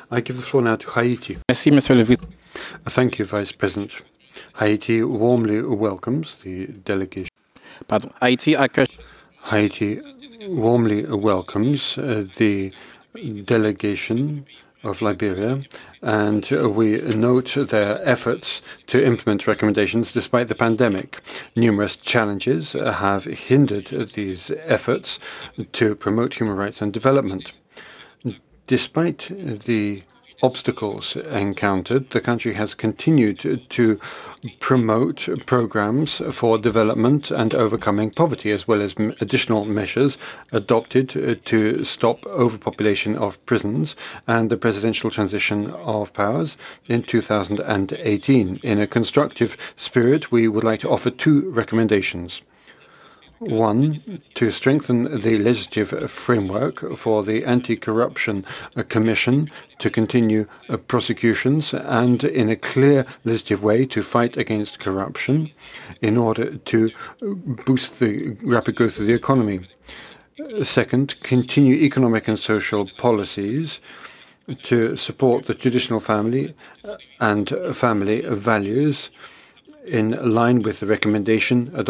I give the floor now to Haiti. Merci, Monsieur le Vice. Thank you, Vice President. Haiti warmly welcomes the delegation. Pardon. Haïti accueille. Haiti warmly welcomes the delegation of Liberia, and we note their efforts to implement recommendations despite the pandemic. Numerous challenges have hindered these efforts to promote human rights and development. Despite the obstacles encountered, the country has continued to promote programs for development and overcoming poverty, as well as additional measures adopted to stop overpopulation of prisons and the presidential transition of powers in 2018. In a constructive spirit, we would like to offer two recommendations. One, to strengthen the legislative framework for the Anti-Corruption Commission to continue prosecutions and in a clear legislative way to fight against corruption in order to boost the rapid growth of the economy. Second, continue economic and social policies to support the traditional family and family values in line with the recommendation adopted